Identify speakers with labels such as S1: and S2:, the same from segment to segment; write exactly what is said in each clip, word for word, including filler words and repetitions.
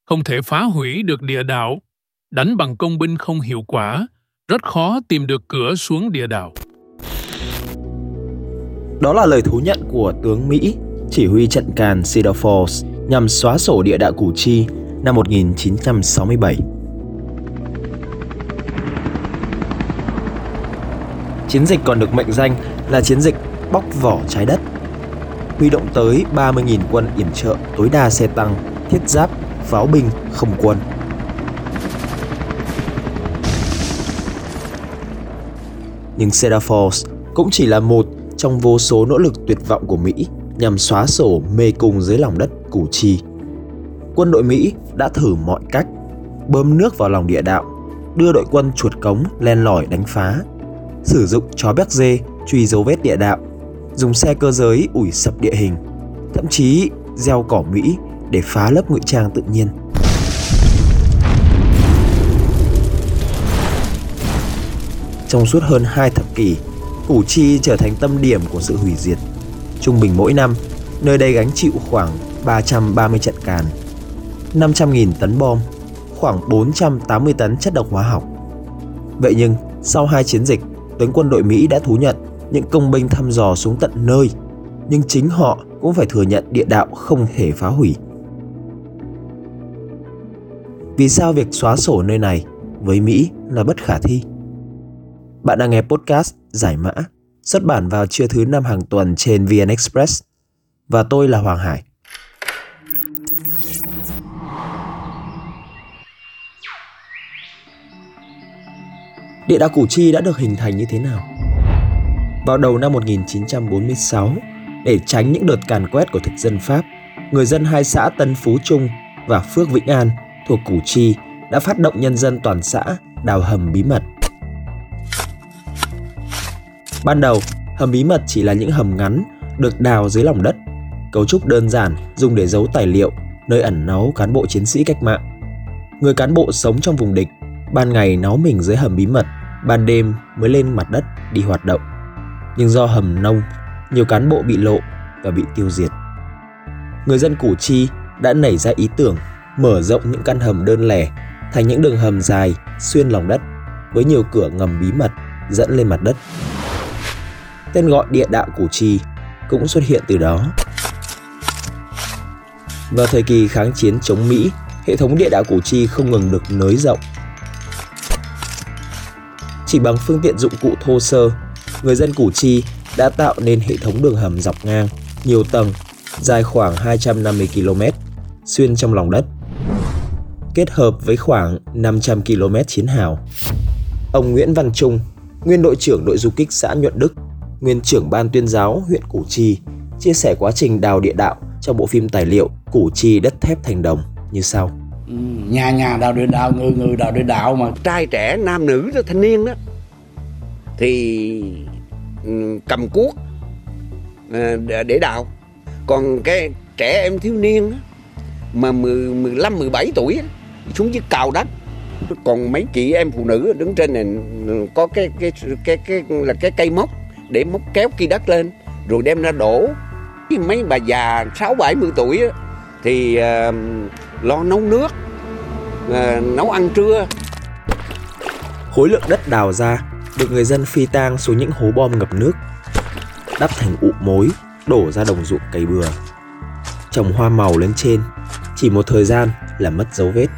S1: không thể phá hủy được địa đạo. Đánh bằng công binh không hiệu quả, rất khó tìm được cửa xuống địa đạo.
S2: Đó là lời thú nhận của tướng Mỹ chỉ huy trận càn Cedar Falls nhằm xóa sổ địa đạo Củ Chi năm một nghìn chín trăm sáu mươi bảy. Chiến dịch còn được mệnh danh là chiến dịch bóc vỏ trái đất. Huy động tới ba mươi nghìn quân yểm trợ, tối đa xe tăng, thiết giáp, pháo binh, không quân. Nhưng Cedar Falls cũng chỉ là một trong vô số nỗ lực tuyệt vọng của Mỹ nhằm xóa sổ mê cung dưới lòng đất Củ Chi. Quân đội Mỹ đã thử mọi cách, bơm nước vào lòng địa đạo, đưa đội quân chuột cống len lỏi đánh phá, sử dụng chó béc dê truy dấu vết địa đạo, dùng xe cơ giới ủi sập địa hình, thậm chí gieo cỏ Mỹ để phá lớp ngụy trang tự nhiên. Trong suốt hơn hai thập kỷ, Củ Chi trở thành tâm điểm của sự hủy diệt. Trung bình mỗi năm, nơi đây gánh chịu khoảng ba trăm ba mươi trận càn, năm trăm nghìn tấn bom, khoảng bốn trăm tám mươi tấn chất độc hóa học. Vậy nhưng, sau hai chiến dịch, tướng quân đội Mỹ đã thú nhận những công binh thăm dò xuống tận nơi, nhưng chính họ cũng phải thừa nhận địa đạo không thể phá hủy. Vì sao việc xóa sổ nơi này với Mỹ là bất khả thi? Bạn đang nghe podcast Giải Mã, xuất bản vào trưa thứ năm hàng tuần trên vê en Express. Và tôi là Hoàng Hải. Địa đạo Củ Chi đã được hình thành như thế nào? Vào đầu năm một nghìn chín trăm bốn mươi sáu, để tránh những đợt càn quét của thực dân Pháp, người dân hai xã Tân Phú Trung và Phước Vĩnh An thuộc Củ Chi đã phát động nhân dân toàn xã đào hầm bí mật. Ban đầu, hầm bí mật chỉ là những hầm ngắn được đào dưới lòng đất, cấu trúc đơn giản dùng để giấu tài liệu, nơi ẩn náu cán bộ chiến sĩ cách mạng. Người cán bộ sống trong vùng địch, ban ngày náu mình dưới hầm bí mật, ban đêm mới lên mặt đất đi hoạt động. Nhưng do hầm nông, nhiều cán bộ bị lộ và bị tiêu diệt. Người dân Củ Chi đã nảy ra ý tưởng mở rộng những căn hầm đơn lẻ thành những đường hầm dài xuyên lòng đất với nhiều cửa ngầm bí mật dẫn lên mặt đất. Tên gọi địa đạo Củ Chi cũng xuất hiện từ đó. Vào thời kỳ kháng chiến chống Mỹ, hệ thống địa đạo Củ Chi không ngừng được nới rộng. Chỉ bằng phương tiện dụng cụ thô sơ, người dân Củ Chi đã tạo nên hệ thống đường hầm dọc ngang, nhiều tầng, dài khoảng hai trăm năm mươi ki lô mét, xuyên trong lòng đất, kết hợp với khoảng năm trăm ki lô mét chiến hào. Ông Nguyễn Văn Trung, nguyên đội trưởng đội du kích xã Nhuận Đức, nguyên trưởng ban tuyên giáo huyện Củ Chi, chia sẻ quá trình đào địa đạo trong bộ phim tài liệu Củ Chi đất thép thành đồng như sau.
S3: Ừ, nhà nhà đào địa đạo, người người đào địa đạo mà.
S4: Trai trẻ, nam nữ, thanh niên đó thì um, cầm cuốc uh, để đào. Còn cái trẻ em thiếu niên đó, mà mười lăm, mười bảy tuổi đó, xuống dưới cào đất. Còn mấy chị em phụ nữ đứng trên này có cái cái cái cái là cái cây móc để móc kéo cây đất lên rồi đem ra đổ. Mấy bà già sáu bảy mươi tuổi đó, thì uh, lo nấu nước, uh, nấu ăn trưa.
S2: Khối lượng đất đào ra được người dân phi tang xuống những hố bom ngập nước, đắp thành ụ mối, đổ ra đồng ruộng cày bừa, trồng hoa màu lên trên, chỉ một thời gian là mất dấu vết.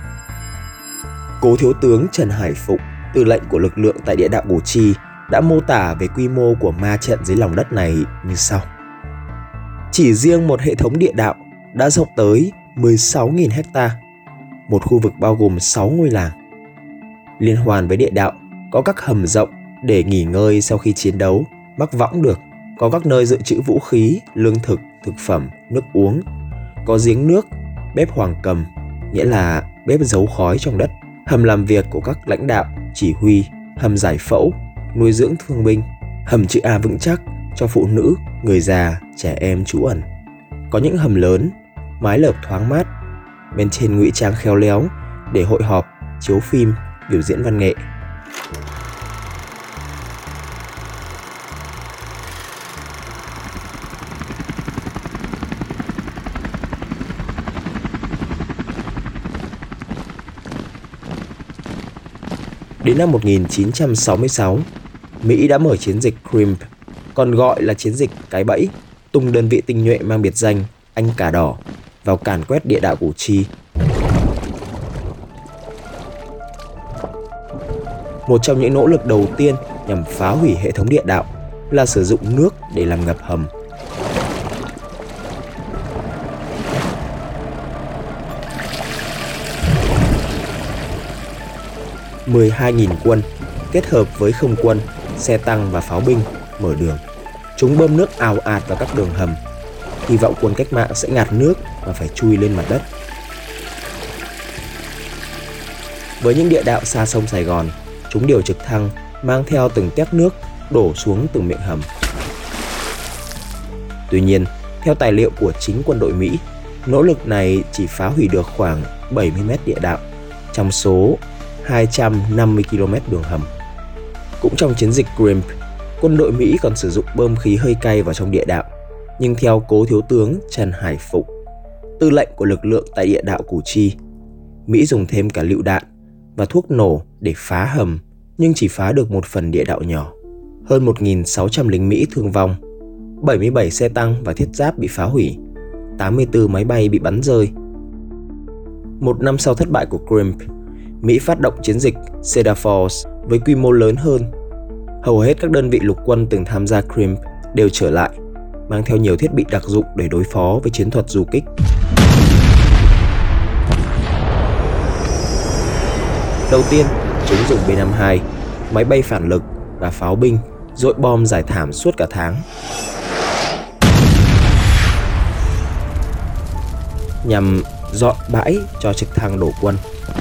S2: Cố thiếu tướng Trần Hải Phụng, tư lệnh của lực lượng tại địa đạo Củ Chi, đã mô tả về quy mô của ma trận dưới lòng đất này như sau. Chỉ riêng một hệ thống địa đạo đã rộng tới mười sáu nghìn hecta, một khu vực bao gồm sáu ngôi làng. Liên hoàn với địa đạo có các hầm rộng để nghỉ ngơi sau khi chiến đấu, mắc võng được, có các nơi dự trữ vũ khí, lương thực, thực phẩm, nước uống, có giếng nước, bếp hoàng cầm, nghĩa là bếp giấu khói trong đất, hầm làm việc của các lãnh đạo, chỉ huy, hầm giải phẫu, nuôi dưỡng thương binh, hầm chữ A vững chắc cho phụ nữ, người già, trẻ em trú ẩn. Có những hầm lớn, mái lợp thoáng mát, bên trên ngụy trang khéo léo để hội họp, chiếu phim, biểu diễn văn nghệ. Đến năm một nghìn chín trăm sáu mươi sáu, Mỹ đã mở chiến dịch Crimp, còn gọi là chiến dịch Cái Bẫy, tung đơn vị tinh nhuệ mang biệt danh Anh Cà Đỏ vào càn quét địa đạo Củ Chi. Một trong những nỗ lực đầu tiên nhằm phá hủy hệ thống địa đạo là sử dụng nước để làm ngập hầm. mười hai nghìn quân kết hợp với không quân, xe tăng và pháo binh mở đường. Chúng bơm nước ào ạt vào các đường hầm, hy vọng quân cách mạng sẽ ngạt nước và phải chui lên mặt đất. Với những địa đạo xa sông Sài Gòn, chúng điều trực thăng mang theo từng tét nước đổ xuống từng miệng hầm. Tuy nhiên, theo tài liệu của chính quân đội Mỹ, nỗ lực này chỉ phá hủy được khoảng bảy mươi mét địa đạo trong số hai trăm năm mươi ki lô mét đường hầm. Cũng trong chiến dịch Crimp, quân đội Mỹ còn sử dụng bơm khí hơi cay vào trong địa đạo, nhưng theo cố thiếu tướng Trần Hải Phụng, tư lệnh của lực lượng tại địa đạo Củ Chi, Mỹ dùng thêm cả lựu đạn và thuốc nổ để phá hầm, nhưng chỉ phá được một phần địa đạo nhỏ. Hơn một nghìn sáu trăm lính Mỹ thương vong, bảy mươi bảy xe tăng và thiết giáp bị phá hủy, tám mươi tư máy bay bị bắn rơi. Một năm sau thất bại của Crimp, Mỹ phát động chiến dịch Cedar Falls với quy mô lớn hơn. Hầu hết các đơn vị lục quân từng tham gia Crimp đều trở lại, mang theo nhiều thiết bị đặc dụng để đối phó với chiến thuật du kích. Đầu tiên, chúng dùng B năm mươi hai, máy bay phản lực và pháo binh dội bom rải thảm suốt cả tháng, nhằm dọn bãi cho trực thăng đổ quân.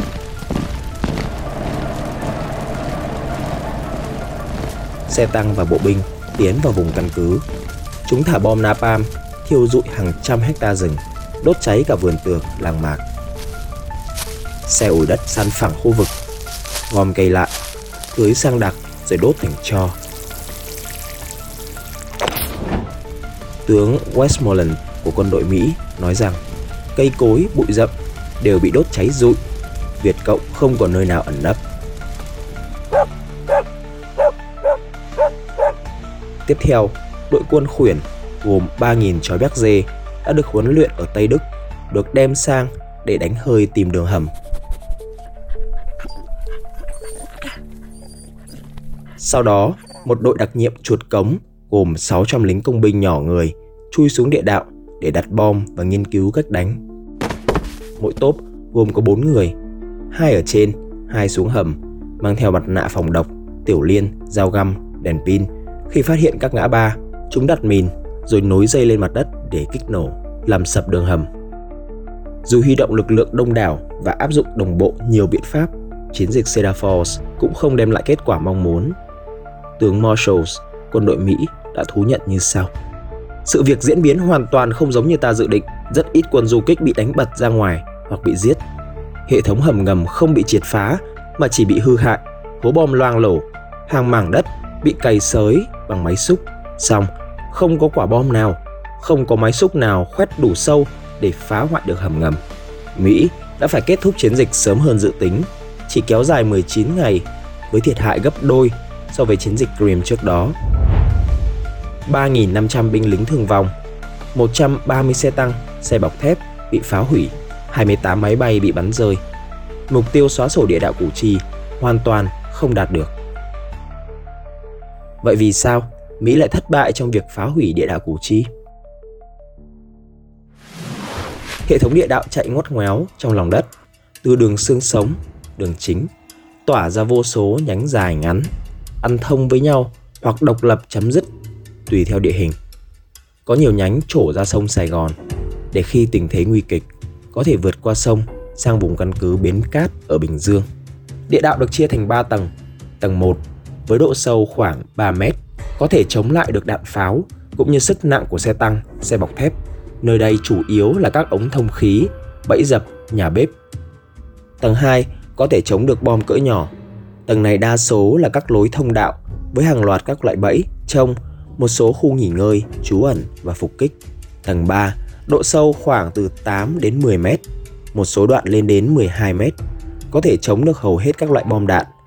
S2: Xe tăng và bộ binh tiến vào vùng căn cứ. Chúng thả bom napalm, thiêu rụi hàng trăm hecta rừng, đốt cháy cả vườn tược, làng mạc. Xe ủi đất san phẳng khu vực, gom cây lại, tưới sang đặc rồi đốt thành tro. Tướng Westmoreland của quân đội Mỹ nói rằng cây cối, bụi rậm đều bị đốt cháy rụi, Việt Cộng không còn nơi nào ẩn nấp. Tiếp theo, đội quân khuyển gồm ba nghìn chó béc dê đã được huấn luyện ở Tây Đức, được đem sang để đánh hơi tìm đường hầm. Sau đó, một đội đặc nhiệm chuột cống gồm sáu trăm lính công binh nhỏ người chui xuống địa đạo để đặt bom và nghiên cứu cách đánh. Mỗi tốp gồm có bốn người, hai ở trên, hai xuống hầm, mang theo mặt nạ phòng độc, tiểu liên, dao găm, đèn pin. Khi phát hiện các ngã ba, chúng đặt mìn rồi nối dây lên mặt đất để kích nổ, làm sập đường hầm. Dù huy động lực lượng đông đảo và áp dụng đồng bộ nhiều biện pháp, chiến dịch Cedar Falls cũng không đem lại kết quả mong muốn. Tướng Marshall, quân đội Mỹ đã thú nhận như sau: sự việc diễn biến hoàn toàn không giống như ta dự định, rất ít quân du kích bị đánh bật ra ngoài hoặc bị giết. Hệ thống hầm ngầm không bị triệt phá mà chỉ bị hư hại, hố bom loang lổ, hàng mảng đất bị cày xới bằng máy xúc. Xong, không có quả bom nào, không có máy xúc nào khoét đủ sâu để phá hoại được hầm ngầm. Mỹ đã phải kết thúc chiến dịch sớm hơn dự tính, chỉ kéo dài mười chín ngày, với thiệt hại gấp đôi so với chiến dịch Crimp trước đó. ba nghìn năm trăm binh lính thương vong, một trăm ba mươi xe tăng, xe bọc thép bị phá hủy, hai mươi tám máy bay bị bắn rơi. Mục tiêu xóa sổ địa đạo Củ Chi hoàn toàn không đạt được. Vậy vì sao Mỹ lại thất bại trong việc phá hủy địa đạo Củ Chi? Hệ thống địa đạo chạy ngoắt ngoéo trong lòng đất, từ đường xương sống, đường chính, tỏa ra vô số nhánh dài ngắn, ăn thông với nhau hoặc độc lập chấm dứt tùy theo địa hình. Có nhiều nhánh trổ ra sông Sài Gòn để khi tình thế nguy kịch có thể vượt qua sông sang vùng căn cứ Bến Cát ở Bình Dương. Địa đạo được chia thành ba tầng. Tầng một với độ sâu khoảng ba mét có thể chống lại được đạn pháo cũng như sức nặng của xe tăng, xe bọc thép. Nơi đây chủ yếu là các ống thông khí, bẫy dập, nhà bếp. Tầng hai có thể chống được bom cỡ nhỏ. Tầng này đa số là các lối thông đạo với hàng loạt các loại bẫy, chông, một số khu nghỉ ngơi, trú ẩn và phục kích. Tầng ba, độ sâu khoảng từ tám đến mười mét, một số đoạn lên đến mười hai mét, có thể chống được hầu hết các loại bom đạn.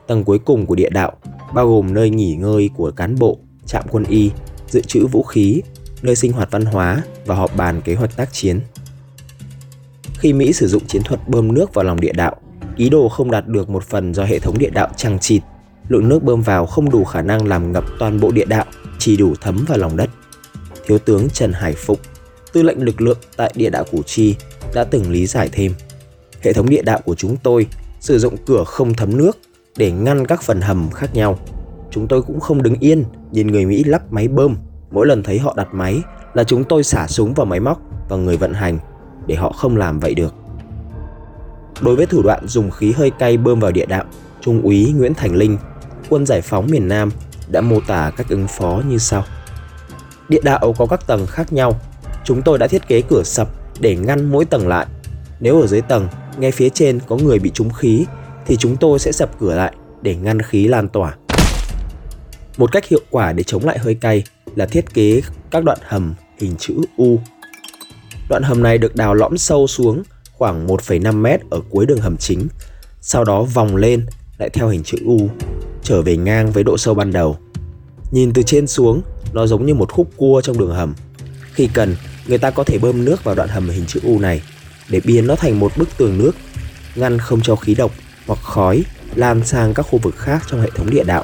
S2: Tầng cuối cùng của địa đạo bao gồm nơi nghỉ ngơi của cán bộ, trạm quân y, dự trữ vũ khí, nơi sinh hoạt văn hóa và họp bàn kế hoạch tác chiến. Khi Mỹ sử dụng chiến thuật bơm nước vào lòng địa đạo, ý đồ không đạt được một phần do hệ thống địa đạo chằng chịt, lượng nước bơm vào không đủ khả năng làm ngập toàn bộ địa đạo, chỉ đủ thấm vào lòng đất. Thiếu tướng Trần Hải Phụng, tư lệnh lực lượng tại địa đạo Củ Chi, đã từng lý giải thêm: hệ thống địa đạo của chúng tôi sử dụng cửa không thấm nước để ngăn các phần hầm khác nhau. Chúng tôi cũng không đứng yên nhìn người Mỹ lắp máy bơm. Mỗi lần thấy họ đặt máy là chúng tôi xả súng vào máy móc và người vận hành để họ không làm vậy được. Đối với thủ đoạn dùng khí hơi cay bơm vào địa đạo, Trung úy Nguyễn Thành Linh, quân giải phóng miền Nam, đã mô tả cách ứng phó như sau. Địa đạo có các tầng khác nhau. Chúng tôi đã thiết kế cửa sập để ngăn mỗi tầng lại. Nếu ở dưới tầng, ngay phía trên có người bị trúng khí, thì chúng tôi sẽ sập cửa lại để ngăn khí lan tỏa. Một cách hiệu quả để chống lại hơi cay là thiết kế các đoạn hầm hình chữ U. Đoạn hầm này được đào lõm sâu xuống khoảng một phẩy năm mét ở cuối đường hầm chính, sau đó vòng lên lại theo hình chữ U, trở về ngang với độ sâu ban đầu. Nhìn từ trên xuống, nó giống như một khúc cua trong đường hầm. Khi cần, người ta có thể bơm nước vào đoạn hầm hình chữ U này để biến nó thành một bức tường nước, ngăn không cho khí độc hoặc khói lan sang các khu vực khác trong hệ thống địa đạo.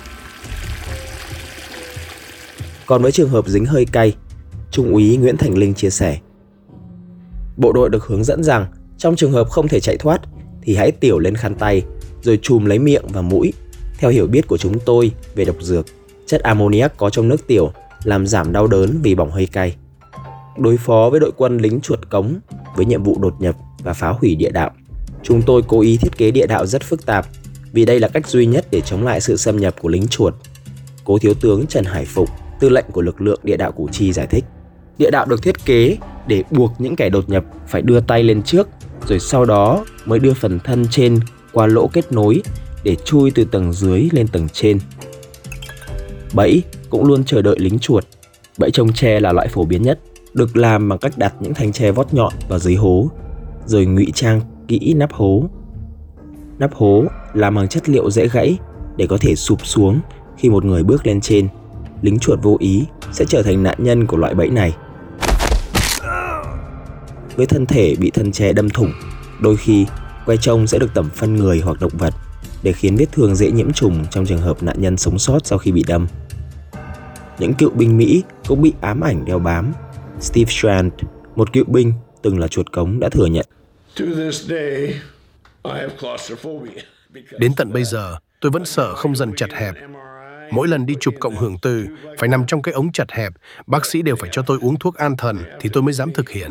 S2: Còn với trường hợp dính hơi cay, Trung úy Nguyễn Thành Linh chia sẻ: bộ đội được hướng dẫn rằng trong trường hợp không thể chạy thoát thì hãy tiểu lên khăn tay rồi chùm lấy miệng và mũi. Theo hiểu biết của chúng tôi về độc dược, chất ammoniac có trong nước tiểu làm giảm đau đớn vì bỏng hơi cay. Đối phó với đội quân lính chuột cống với nhiệm vụ đột nhập và phá hủy địa đạo, chúng tôi cố ý thiết kế địa đạo rất phức tạp vì đây là cách duy nhất để chống lại sự xâm nhập của lính chuột. Cố thiếu tướng Trần Hải Phụng, tư lệnh của lực lượng địa đạo Củ Chi giải thích: địa đạo được thiết kế để buộc những kẻ đột nhập phải đưa tay lên trước, rồi sau đó mới đưa phần thân trên qua lỗ kết nối để chui từ tầng dưới lên tầng trên. Bẫy cũng luôn chờ đợi lính chuột. Bẫy trông tre là loại phổ biến nhất, được làm bằng cách đặt những thanh tre vót nhọn vào dưới hố, rồi ngụy trang kỹ nắp hố. Nắp hố làm bằng chất liệu dễ gãy để có thể sụp xuống khi một người bước lên trên. Lính chuột vô ý sẽ trở thành nạn nhân của loại bẫy này. Với thân thể bị thân tre đâm thủng, đôi khi que trông sẽ được tẩm phân người hoặc động vật để khiến vết thương dễ nhiễm trùng trong trường hợp nạn nhân sống sót sau khi bị đâm. Những cựu binh Mỹ cũng bị ám ảnh đeo bám. Steve Strand, một cựu binh từng là chuột cống, đã thừa nhận:
S5: đến tận bây giờ, tôi vẫn sợ không gian chật hẹp. Mỗi lần đi chụp cộng hưởng từ, phải nằm trong cái ống chật hẹp, bác sĩ đều phải cho tôi uống thuốc an thần thì tôi mới dám thực hiện.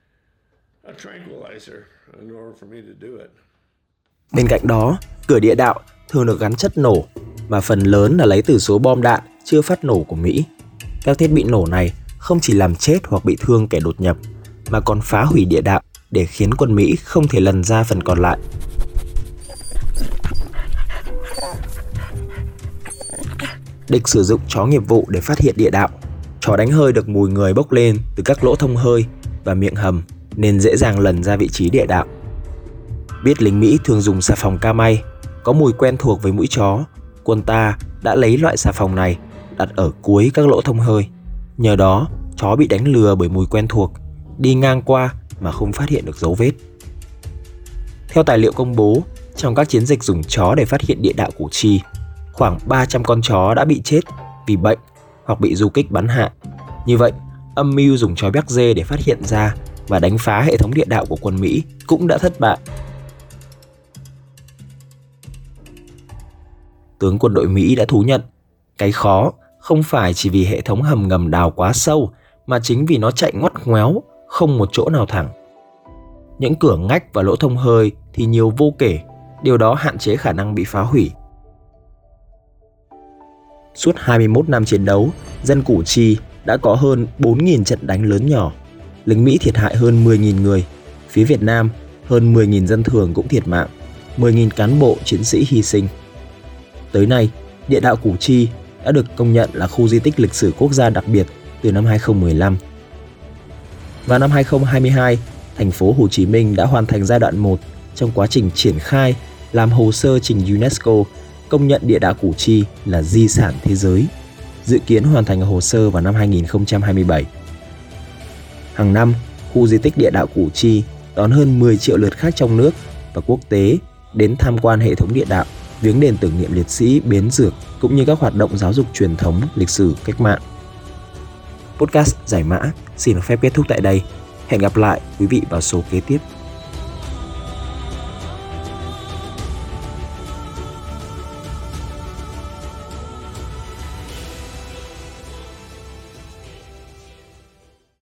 S2: Bên cạnh đó, cửa địa đạo thường được gắn chất nổ, mà phần lớn là lấy từ số bom đạn chưa phát nổ của Mỹ. Các thiết bị nổ này không chỉ làm chết hoặc bị thương kẻ đột nhập, mà còn phá hủy địa đạo để khiến quân Mỹ không thể lần ra phần còn lại. Địch sử dụng chó nghiệp vụ để phát hiện địa đạo. Chó đánh hơi được mùi người bốc lên từ các lỗ thông hơi và miệng hầm nên dễ dàng lần ra vị trí địa đạo. Biết lính Mỹ thường dùng xà phòng ca may, có mùi quen thuộc với mũi chó, quân ta đã lấy loại xà phòng này đặt ở cuối các lỗ thông hơi. Nhờ đó, chó bị đánh lừa bởi mùi quen thuộc, đi ngang qua mà không phát hiện được dấu vết. Theo tài liệu công bố, trong các chiến dịch dùng chó để phát hiện địa đạo Củ Chi, khoảng ba trăm con chó đã bị chết vì bệnh hoặc bị du kích bắn hạ. Như vậy, âm mưu dùng chó béc dê để phát hiện ra và đánh phá hệ thống địa đạo của quân Mỹ cũng đã thất bại. Tướng quân đội Mỹ đã thú nhận, cái khó không phải chỉ vì hệ thống hầm ngầm đào quá sâu, mà chính vì nó chạy ngoắt ngoéo, không một chỗ nào thẳng. Những cửa ngách và lỗ thông hơi thì nhiều vô kể, điều đó hạn chế khả năng bị phá hủy. Suốt hai mươi mốt năm chiến đấu, dân Củ Chi đã có hơn bốn nghìn trận đánh lớn nhỏ. Lính Mỹ thiệt hại hơn mười nghìn người. Phía Việt Nam, hơn mười nghìn dân thường cũng thiệt mạng, mười nghìn cán bộ chiến sĩ hy sinh. Tới nay, địa đạo Củ Chi đã được công nhận là khu di tích lịch sử quốc gia đặc biệt từ năm hai không một lăm. Vào năm hai không hai hai, thành phố Hồ Chí Minh đã hoàn thành giai đoạn một trong quá trình triển khai làm hồ sơ trình UNESCO công nhận địa đạo Củ Chi là di sản thế giới, dự kiến hoàn thành hồ sơ vào năm hai nghìn không trăm hai mươi bảy. Hàng năm, khu di tích địa đạo Củ Chi đón hơn mười triệu lượt khách trong nước và quốc tế đến tham quan hệ thống địa đạo, viếng đền tưởng niệm liệt sĩ Bến Dược cũng như các hoạt động giáo dục truyền thống, lịch sử, cách mạng. Podcast Giải Mã xin được phép kết thúc tại đây. Hẹn gặp lại quý vị vào số kế tiếp.